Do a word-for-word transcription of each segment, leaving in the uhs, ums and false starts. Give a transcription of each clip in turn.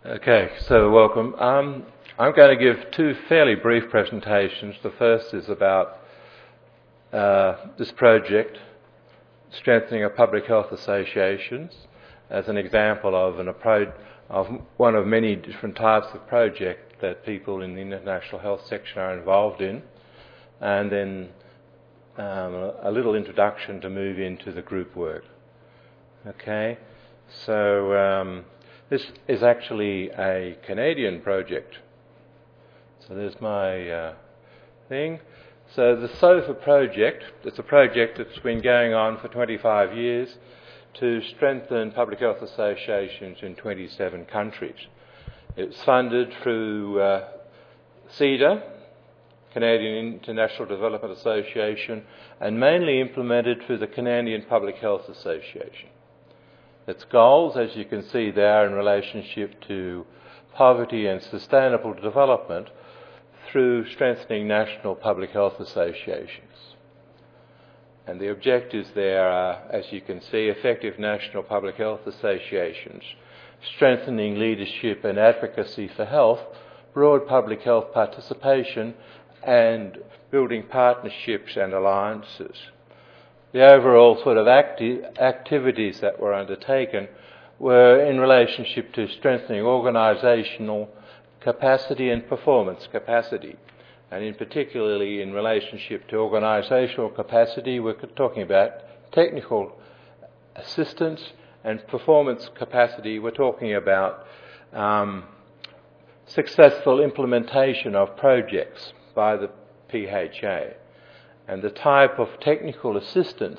Okay, so welcome. Um, I'm going to give two fairly brief presentations. The first is about uh, this project, Strengthening of Public Health Associations, as an example of, an appro- of one of many different types of project that people in the international health section are involved in, and then um, a little introduction to move into the group work. Okay, so um, this is actually a Canadian project. So there's my uh, thing. So the SOFA project, it's a project that's been going on for twenty-five years to strengthen public health associations in twenty-seven countries. It's funded through uh, CEDA, Canadian International Development Association, and mainly implemented through the Canadian Public Health Association. Its goals, as you can see there, in relationship to poverty and sustainable development through strengthening national public health associations. And the objectives there are, as you can see, effective national public health associations, strengthening leadership and advocacy for health, broad public health participation, and building partnerships and alliances. The overall sort of acti- activities that were undertaken were in relationship to strengthening organisational capacity and performance capacity. And in particularly in relationship to organisational capacity, we're talking about technical assistance, and performance capacity, we're talking about um, successful implementation of projects by the P H A. And the type of technical assistance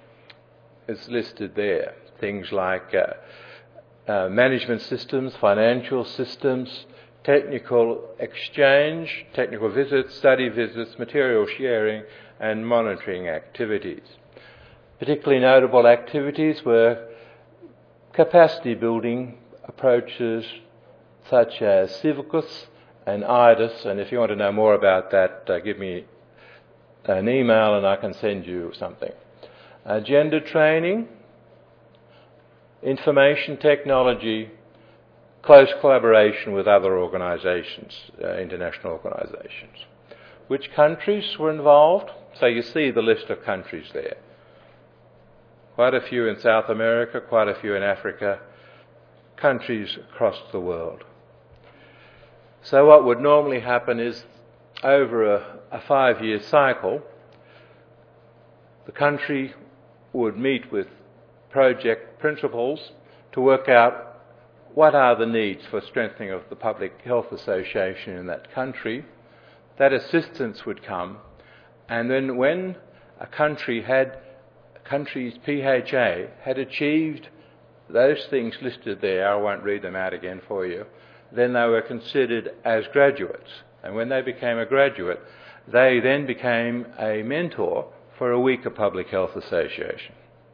is listed there. Things like uh, uh, management systems, financial systems, technical exchange, technical visits, study visits, material sharing, and monitoring activities. Particularly notable activities were capacity building approaches such as Civicus and IDAS, and if you want to know more about that, uh, give me an email and I can send you something. Uh, gender training, information technology, close collaboration with other organisations, uh, international organisations. Which countries were involved? So you see the list of countries there. Quite a few in South America, quite a few in Africa, countries across the world. So what would normally happen is, over a, a five-year cycle, the country would meet with project principals to work out what are the needs for strengthening of the public health association in that country. That assistance would come, and then when a country had, a country's P H A had achieved those things listed there, I won't read them out again for you, then they were considered as graduates. And when they became a graduate, they then became a mentor for a weaker public health association.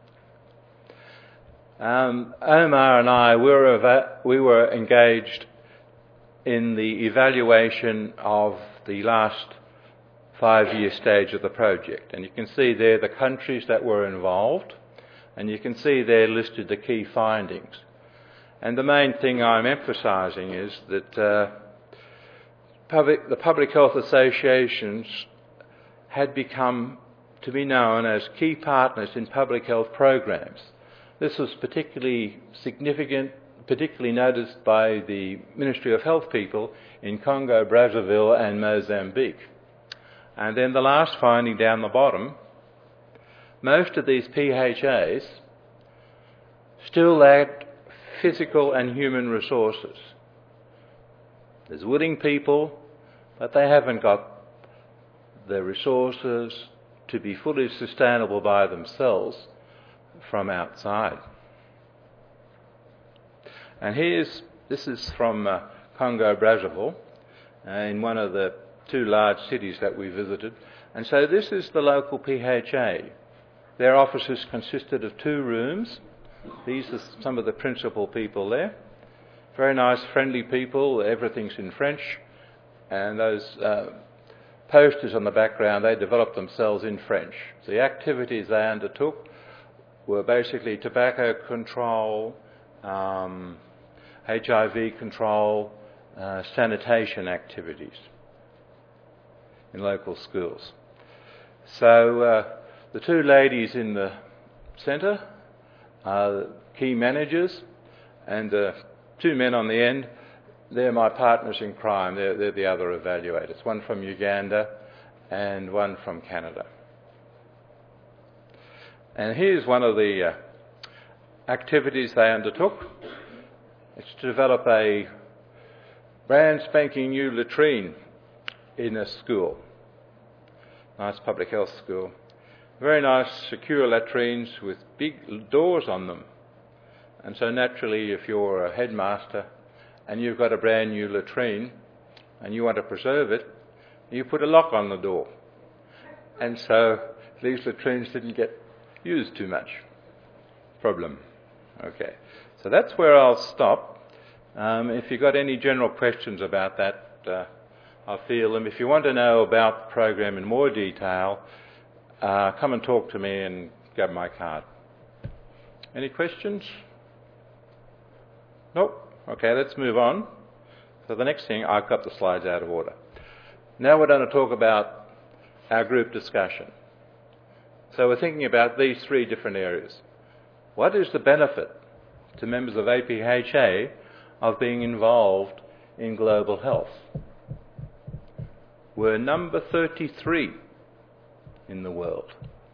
Um, Omar and I, we were, eva- we were engaged in the evaluation of the last five-year stage of the project. And you can see there the countries that were involved, and you can see there listed the key findings. And the main thing I'm emphasising is that uh, Public, the public health associations had become to be known as key partners in public health programs. This was particularly significant, particularly noticed by the Ministry of Health people in Congo, Brazzaville and Mozambique. And then the last finding down the bottom, most of these P H As still lacked physical and human resources. There's willing people, but they haven't got the resources to be fully sustainable by themselves from outside. And here's, this is from uh, Congo, Brazzaville, uh, in one of the two large cities that we visited. And so this is the local P H A. Their offices consisted of two rooms. These are some of the principal people there. Very nice, friendly people. Everything's in French. And those uh, posters on the background, they developed themselves in French. The activities they undertook were basically tobacco control, um, H I V control, uh, sanitation activities in local schools. So uh, the two ladies in the centre are the key managers, and the two men on the end, they're my partners in crime. They're, they're the other evaluators, one from Uganda and one from Canada. And here's one of the uh, activities they undertook. It's to develop a brand spanking new latrine in a school. Nice public health school. Very nice secure latrines with big doors on them. And so naturally, if you're a headmaster and you've got a brand new latrine and you want to preserve it, you put a lock on the door. And so these latrines didn't get used too much. Problem. Okay. So that's where I'll stop. Um, if you've got any general questions about that, uh, I'll field them. If you want to know about the program in more detail, uh, come and talk to me and grab my card. Any questions? Nope. Okay, let's move on. So the next thing, I've got the slides out of order. Now we're going to talk about our group discussion. So we're thinking about these three different areas. What is the benefit to members of A P H A of being involved in global health? We're number thirty-three in the world.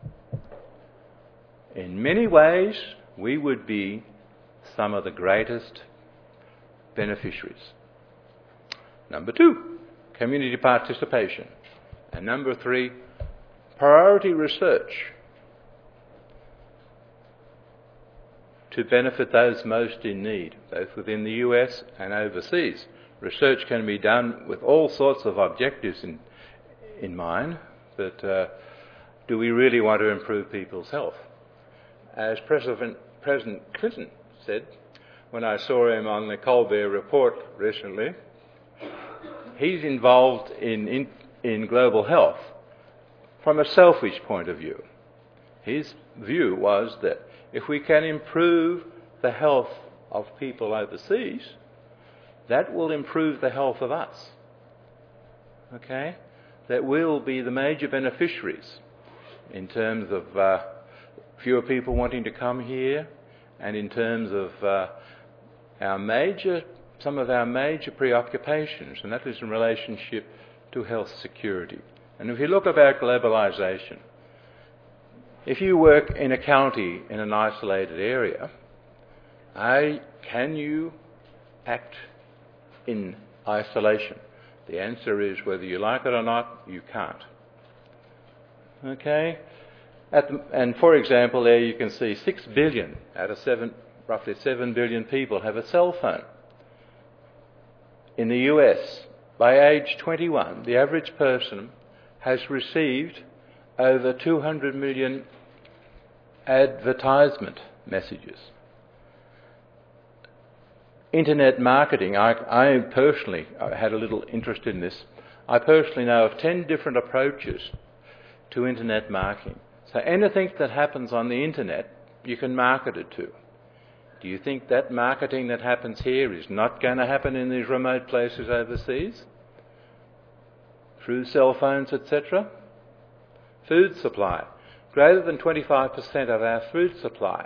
In many ways, we would be some of the greatest beneficiaries. Number two, community participation. And number three, priority research to benefit those most in need, both within the U S and overseas. Research can be done with all sorts of objectives in, in mind, but uh, do we really want to improve people's health? As President, President Clinton said, when I saw him on the Colbert Report recently, he's involved in, in, in global health from a selfish point of view. His view was that if we can improve the health of people overseas, that will improve the health of us. Okay? That we'll be the major beneficiaries in terms of uh, fewer people wanting to come here, and in terms of uh, our major, some of our major preoccupations, and that is in relationship to health security. And if you look about globalisation, if you work in a county in an isolated area, I, can you act in isolation? The answer is, whether you like it or not, you can't. Okay? At the, and for example, there you can see six billion out of seven, roughly seven billion people have a cell phone. In the U S, by age twenty-one, the average person has received over two hundred million advertisement messages. Internet marketing, I, I personally I had a little interest in this. I personally know of ten different approaches to internet marketing. So anything that happens on the internet, you can market it to. Do you think that marketing that happens here is not going to happen in these remote places overseas? Through cell phones, et cetera? Food supply. Greater than twenty-five percent of our food supply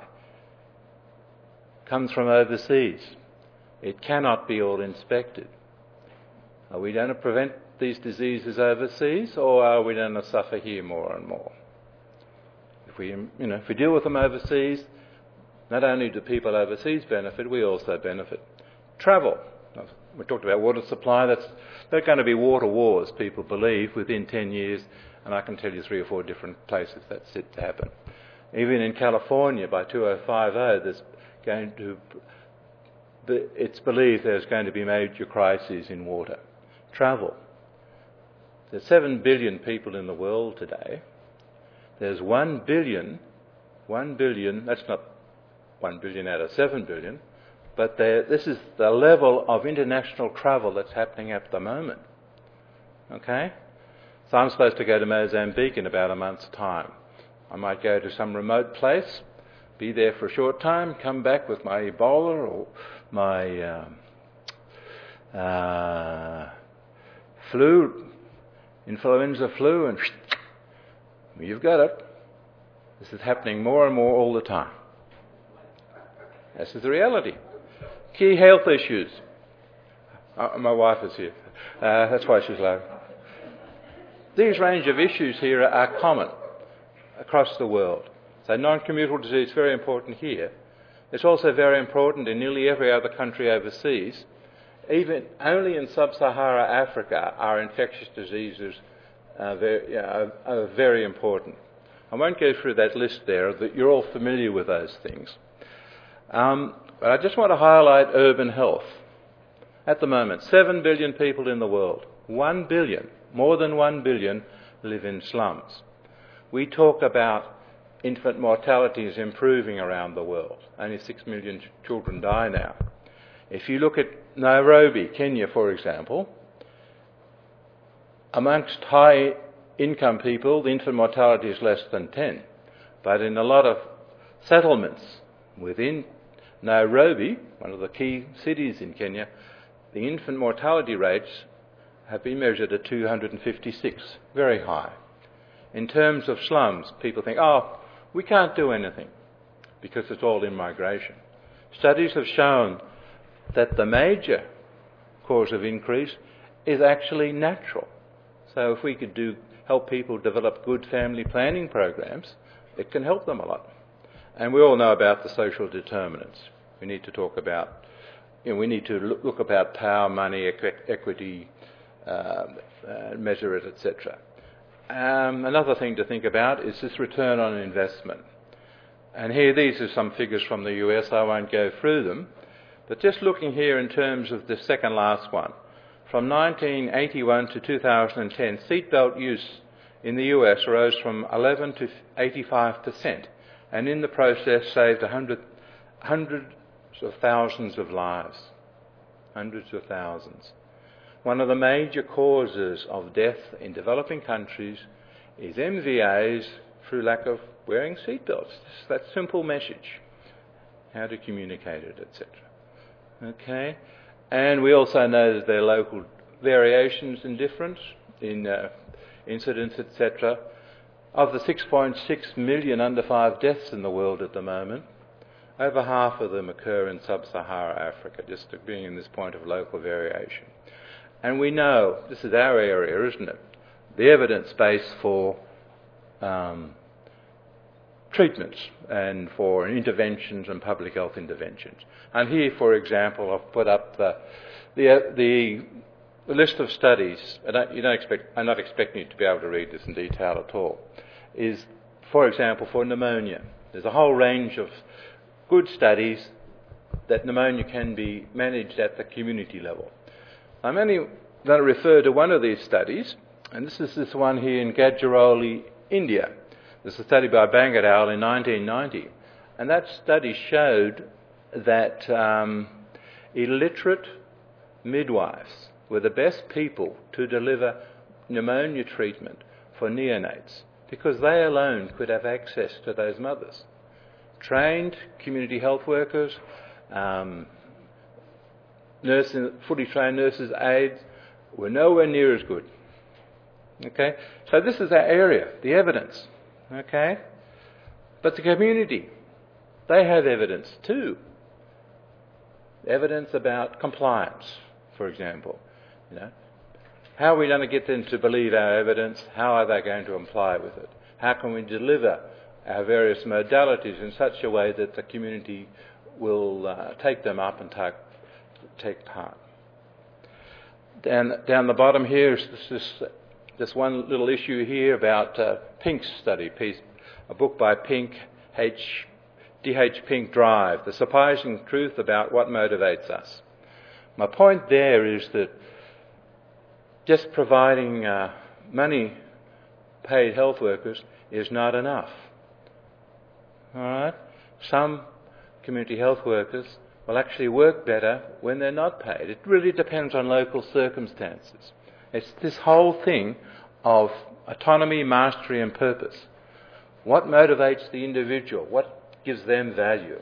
comes from overseas. It cannot be all inspected. Are we going to prevent these diseases overseas, or are we going to suffer here more and more? If we, you know, if we deal with them overseas, not only do people overseas benefit, we also benefit. Travel. We talked about water supply. That's, there are going to be water wars, people believe, within ten years, and I can tell you three or four different places that's set to happen. Even in California, by two thousand fifty, there's going to it's believed there's going to be major crises in water. Travel. There's seven billion people in the world today. There's one billion, one billion, that's not one billion out of seven billion, but there, this is the level of international travel that's happening at the moment. Okay? So I'm supposed to go to Mozambique in about a month's time. I might go to some remote place be there for a short time, come back with my Ebola or my um, uh, flu, influenza flu, and you've got it. This is happening more and more all the time. This is the reality. Key health issues. Uh, my wife is here. Uh, that's why she's low. These range of issues here are common across the world. So non-communicable disease is very important here. It's also very important in nearly every other country overseas. Even only in sub-Saharan Africa are infectious diseases uh, very, uh, are very important. I won't go through that list there, that you're all familiar with those things. Um, but I just want to highlight urban health. At the moment, seven billion people in the world, one billion, more than one billion, live in slums. We talk about infant mortality is improving around the world. Only six million ch- children die now. If you look at Nairobi, Kenya, for example, amongst high-income people, the infant mortality is less than ten. But in a lot of settlements within Nairobi, one of the key cities in Kenya, the infant mortality rates have been measured at two hundred fifty-six, very high. In terms of slums, people think, oh, we can't do anything because it's all in migration. Studies have shown that the major cause of increase is actually natural. So if we could do help people develop good family planning programs, it can help them a lot. And we all know about the social determinants. We need to talk about, you know, we need to look, look about power, money, equi- equity, uh, uh, measure it, et cetera. Um, another thing to think about is this return on investment. And here, these are some figures from the U S. I won't go through them. But just looking here in terms of the second last one, from nineteen eighty-one to two thousand ten, seatbelt use in the U S rose from eleven to eighty-five percent, and in the process saved a hundred, hundreds of thousands of lives. Hundreds of thousands. One of the major causes of death in developing countries is M V As through lack of wearing seatbelts. It's that simple message. How to communicate it, et cetera. Okay? And we also know that there are local variations in difference in uh, incidents, et cetera. Of the six point six million under five deaths in the world at the moment, over half of them occur in sub-Saharan Africa, just being in this point of local variation. And we know, this is our area, isn't it? The evidence base for um, treatments and for interventions and public health interventions. And here, for example, I've put up the the, the, the list of studies. I don't, you don't expect, I'm not expecting you to be able to read this in detail at all. Is, for example, for pneumonia. There's a whole range of good studies that pneumonia can be managed at the community level. I'm only going to refer to one of these studies, and this is this one here in Gadgiroli, India. This is a study by Bang et al. In nineteen ninety, and that study showed that um, illiterate midwives were the best people to deliver pneumonia treatment for neonates because they alone could have access to those mothers. Trained community health workers, um, nurses, fully trained nurses, aides, were nowhere near as good. Okay? So this is our area, the evidence. Okay? But the community, they have evidence too. Evidence about compliance, for example. You know, how are we going to get them to believe our evidence? How are they going to comply with it? How can we deliver our various modalities in such a way that the community will uh, take them up and take, take part? Down, down the bottom here is this, this, this one little issue here about uh, Pink's study, piece, a book by Pink, H, D H Pink Drive, The Surprising Truth About What Motivates Us. My point there is that just providing uh, money paid health workers is not enough. All right? Some community health workers will actually work better when they're not paid. It really depends on local circumstances. It's this whole thing of autonomy, mastery and purpose. What motivates the individual? What gives them value.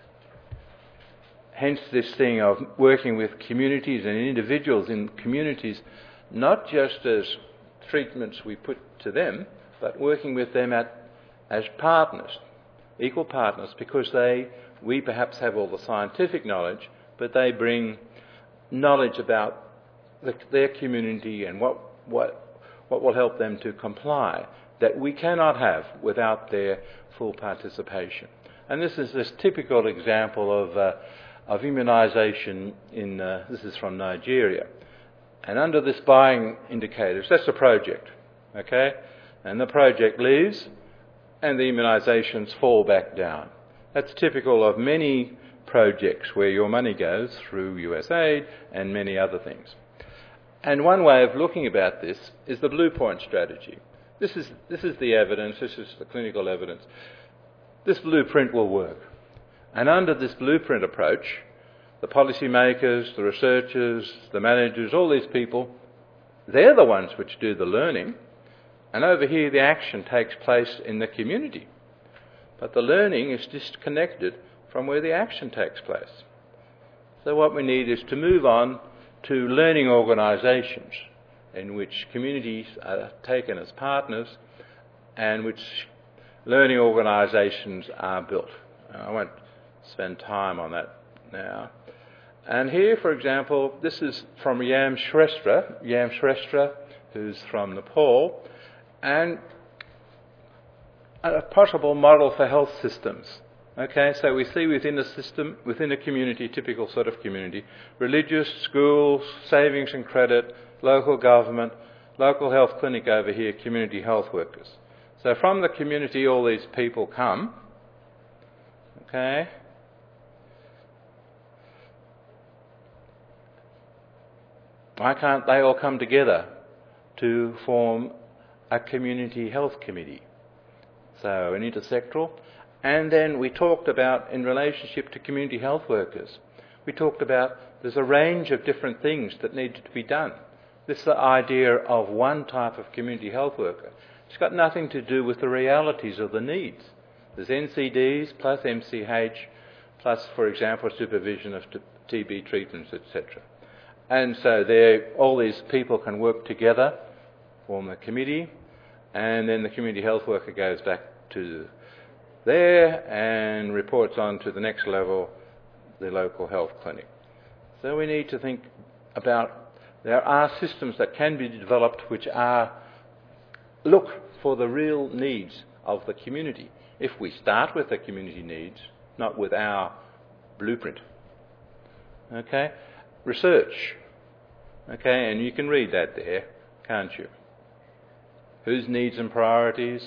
Hence this thing of working with communities and individuals in communities, not just as treatments we put to them, but working with them at, as partners, equal partners, because they, we perhaps have all the scientific knowledge, but they bring knowledge about the, their community and what, what, what will help them to comply that we cannot have without their full participation. And this is this typical example of, uh, of immunisation in, uh, this is from Nigeria. And under this buying indicators, that's a project, okay? And the project leaves and the immunisations fall back down. That's typical of many projects where your money goes through U S aid and many other things. And one way of looking about this is the Blue Point strategy. This is, this is the evidence, this is the clinical evidence. This blueprint will work. And under this blueprint approach, the policymakers, the researchers, the managers, all these people, they're the ones which do the learning. And over here, the action takes place in the community. But the learning is disconnected from where the action takes place. So what we need is to move on to learning organisations in which communities are taken as partners and which learning organisations are built. I won't spend time on that now. And here, for example, this is from Yam Shrestha, Yam Shrestha, who's from Nepal, and a possible model for health systems. Okay, so we see within a system, within a community, typical sort of community, religious, schools, savings and credit, local government, local health clinic over here, community health workers. So from the community, all these people come. Okay. Why can't they all come together to form a community health committee? So an intersectoral. And then we talked about, in relationship to community health workers, we talked about there's a range of different things that need to be done. This is the idea of one type of community health worker. It's got nothing to do with the realities of the needs. There's N C Ds plus M C H plus, for example, supervision of T B treatments, et cetera. And so there, all these people can work together, form a committee, and then the community health worker goes back to there and reports on to the next level, the local health clinic. So we need to think about, there are systems that can be developed which are, look for the real needs of the community. If we start with the community needs, not with our blueprint. Okay? Research. Okay, and you can read that there, can't you? Whose needs and priorities?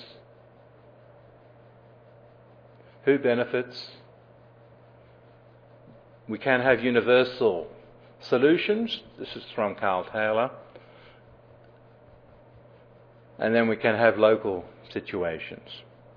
Who benefits? We can have universal solutions. This is from Carl Taylor. And then we can have local situations.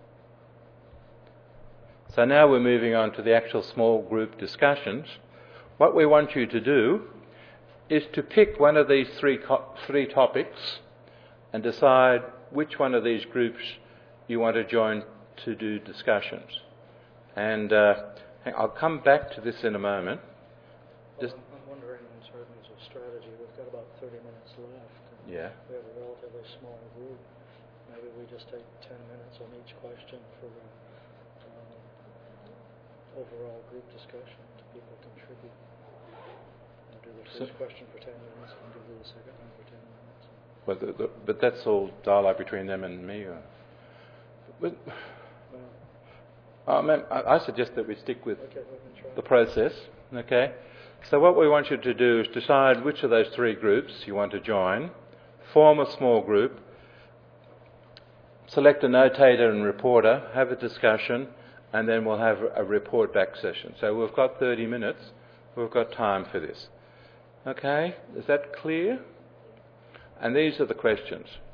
So now we're moving on to the actual small group discussions. What we want you to do is to pick one of these three, co- three topics and decide which one of these groups you want to join to do discussions. And uh, I'll come back to this in a moment. Just well, I'm wondering, in terms of strategy, we've got about thirty minutes left. Yeah. We have a relatively small group. Maybe we just take ten minutes on each question for um, overall group discussion to people contribute. We'll do the first so, question for ten minutes and do the second one for ten minutes. Well, the, the, but that's all dialogue between them and me. Or, but, I, mean, I, I suggest that we stick with okay, the process. Okay. So what we want you to do is decide which of those three groups you want to join, form a small group, select a notator and reporter, have a discussion, and then we'll have a report back session. So we've got thirty minutes. We've got time for this. Okay? Is that clear? And these are the questions.